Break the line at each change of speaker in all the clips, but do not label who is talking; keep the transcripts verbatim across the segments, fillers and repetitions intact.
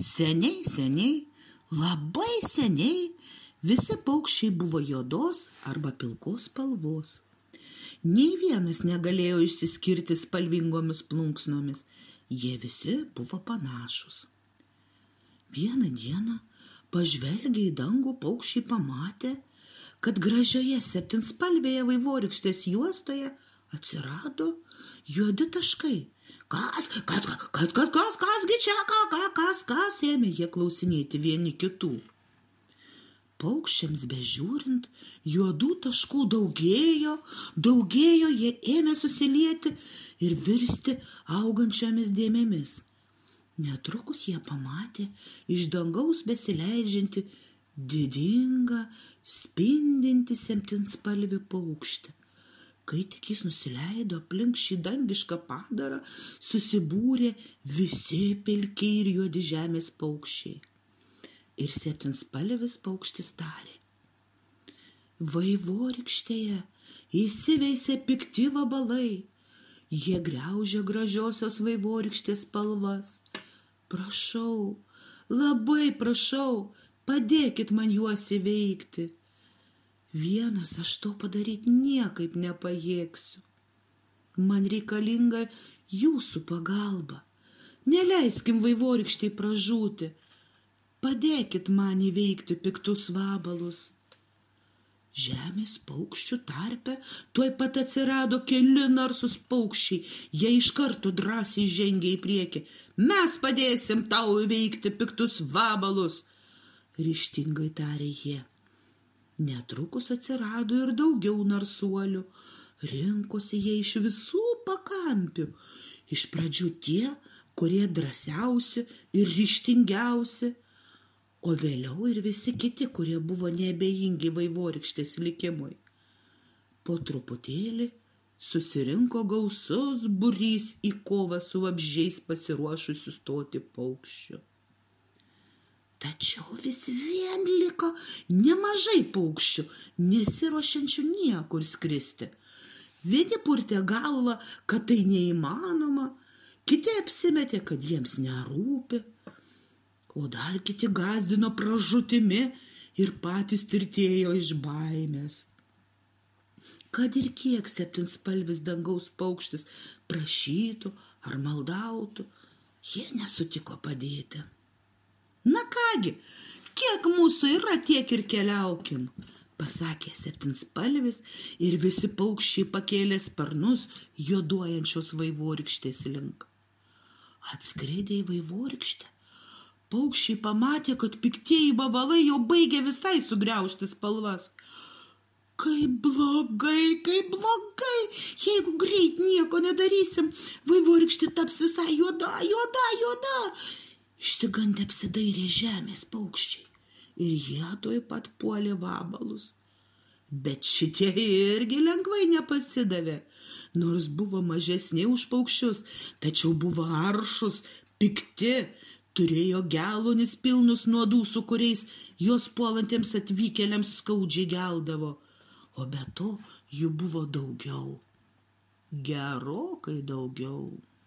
Seniai, seniai, labai seniai visi paukščiai buvo juodos arba pilkos spalvos. Nei vienas negalėjo išsiskirti spalvingomis plunksnomis, jie visi buvo panašus. Vieną dieną pažvelgę į dangų paukščiai pamatė, kad gražioje septynspalvėje vaivorykštės juostoje atsirado juodi taškai. Kas, kas, kas, kas, kas, kas, kasgi čia, ką, ką, kas, kas, ėmė jie klausinėti vieni kitų. Paukščiams bežiūrint, juodų taškų daugėjo, daugėjo, jie ėmė susilieti ir virsti augančiomis dėmėmis. Netrukus jie pamatė iš dangaus besileidžiantį didingą, spindintį septynspalvį paukštį. Kai tik jis nusileido aplink šį dangišką padarą, susibūrė visi pilki ir juodi žemės paukščiai. Ir septynspalvis paukštis tarė: vaivorykštėje įsiveisė pikti vabalai, jie griaužia gražiosios vaivorykštės spalvas. Prašau, labai prašau, padėkit man juos įveikti. Vienas aš to padaryti niekaip nepajėgsiu. Man reikalinga jūsų pagalba. Neleiskim vaivorykštei pražūti. Padėkit man įveikti piktus vabalus. Žemės paukščių tarpe tuoj pat atsirado keli narsūs paukščiai. Jie iš karto drąsiai žengė į priekį. Mes padėsim tau įveikti piktus vabalus, ryžtingai tarė jie. Netrukus atsirado ir daugiau narsuolių. Rinkosi jie iš visų pakampių. Iš pradžių tie, kurie drąsiausi ir ryžtingiausi, o vėliau ir visi kiti, kurie buvo neabejingi vaivorykštės likimui. Po truputėlį susirinko gausus būrys į kovą su vabzdžiais pasiruošusių stoti paukščių. Tačiau vis vien liko nemažai paukščių, nesiruošiančių niekur skristi. Vieni purtė galvą, kad tai neįmanoma, kiti apsimetė, kad jiems nerūpi, o dar kiti gąsdino pražūtimi ir patys tirtėjo iš baimės. Kad ir kiek septynspalvis dangaus paukštis prašytų ar maldautų, jie nesutiko padėti. Na kągi, kiek mūsų yra, tiek ir keliaukim, pasakė septynspalvis ir visi paukščiai pakėlė sparnus juoduojančios vaivorykštės link. Atskridę į vaivorykštę, paukščiai pamatė, kad piktieji vabalai jau baigė visai sugriaužti spalvas. Kaip blogai, kaip blogai, jeigu greit nieko nedarysim, vaivorykštė taps visai juoda, juoda, juoda. Išsigandę apsidairė žemės paukščiai ir jie tuoj pat puolė vabalus. Bet šitie irgi lengvai nepasidavė, nors buvo mažesni už paukščius, tačiau buvo aršus, pikti, turėjo geluonis pilnus nuodų, su kuriais jos puolantiems atvykėliams skaudžiai geldavo, o be to jų buvo daugiau, gerokai daugiau.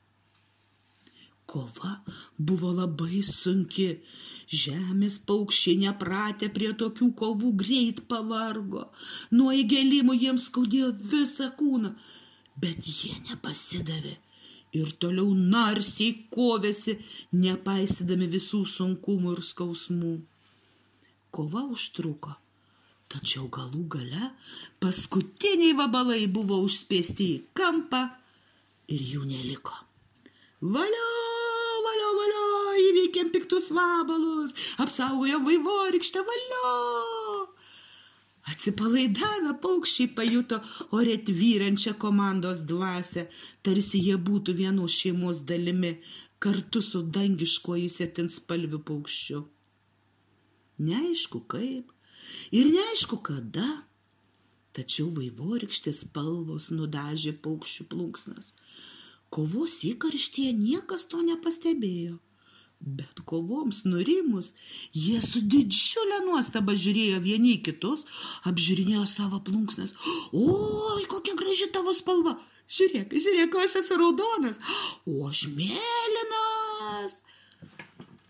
Kova buvo labai sunki, žemės paukščiai nepratę prie tokių kovų greit pavargo, nuo įgėlimų jiems skaudėjo visą kūną, bet jie nepasidavė ir toliau narsiai kovėsi, nepaisydami visų sunkumų ir skausmų. Kova užtruko, tačiau galų gale paskutiniai vabalai buvo užspėsti į kampą ir jų neliko. Valio, valio, valio, įveikėm piktus vabalus, apsaugojo vaivorykštę, valio. Atsipalaidavę paukščiai pajuto ore tvyrančią komandos dvasią, tarsi jie būtų vienos šeimos dalimi, kartu su dangiškuoju septynspalviu paukščiu. Neaišku kaip ir neaišku kada, tačiau vaivorykštės spalvos nudažė paukščių plunksnas. Kovos įkarštyje niekas to nepastebėjo, bet kovoms nurimus, jie su didžiulė nuostaba žiūrėjo vieni kitus, apžiūrinėjo savo plunksnas. Oi, kokia graži tavo spalva! Žiūrėk, žiūrėk, aš esu raudonas, o aš mėlynas.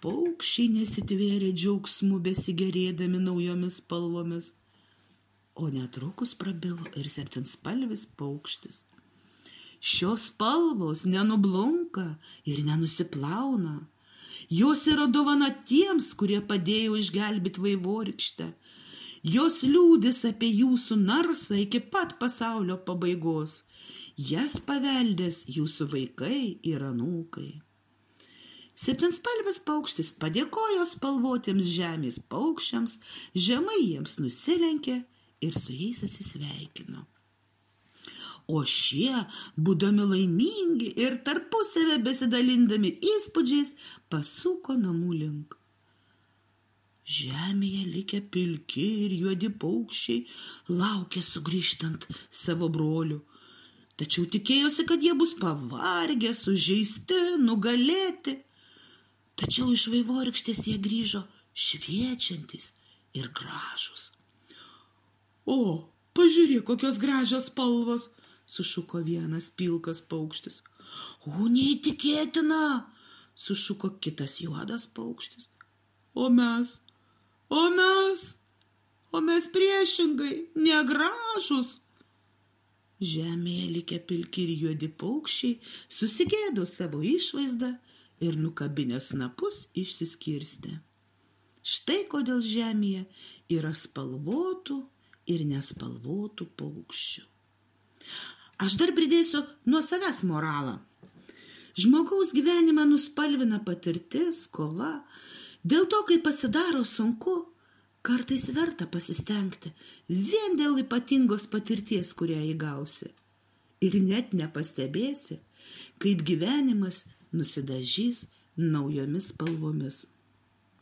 paukščiai nesitvėrė džiaugsmu besigerėdami naujomis spalvomis. O netrukus prabilo ir septynspalvis paukštis. Šios spalvos nenublunka ir nenusiplauna. Jos yra dovana tiems, kurie padėjo išgelbėti vaivorykštę. Jos liūdės apie jūsų narsą iki pat pasaulio pabaigos. Jas paveldės jūsų vaikai ir anūkai. Septynspalvis paukštis padėkojo spalvotiems žemės paukščiams, žemai jiems nusilenkė ir su jais atsisveikino. O šie, būdami laimingi ir tarpusavę besidalindami įspūdžiais, pasuko namų link. Žemėje likę pilki ir juodi paukščiai laukė sugrįžtant savo brolių. Tačiau tikėjosi, kad jie bus pavargę, sužeisti, nugalėti. Tačiau iš vaivorykštės jie grįžo šviečiantys ir gražūs. O, pažiūrėk, kokios gražios spalvos, sušuko vienas pilkas paukštis. O, neįtikėtina, sušuko kitas juodas paukštis. O mes, o mes, o mes priešingai, negražūs. Žemėje likę pilki ir juodi paukščiai susigėdo savo išvaizdą ir nukabinę snapus išsiskirstė. Štai kodėl žemėje yra spalvotų ir nespalvotų paukščių. Aš dar pridėsiu nuo savęs moralą. Žmogaus gyvenimą nuspalvina patirtis, kova. Dėl to, kai pasidaro sunku, kartais verta pasistengti vien dėl ypatingos patirties, kurią įgausi. Ir net nepastebėsi, kaip gyvenimas nusidažys naujomis spalvomis.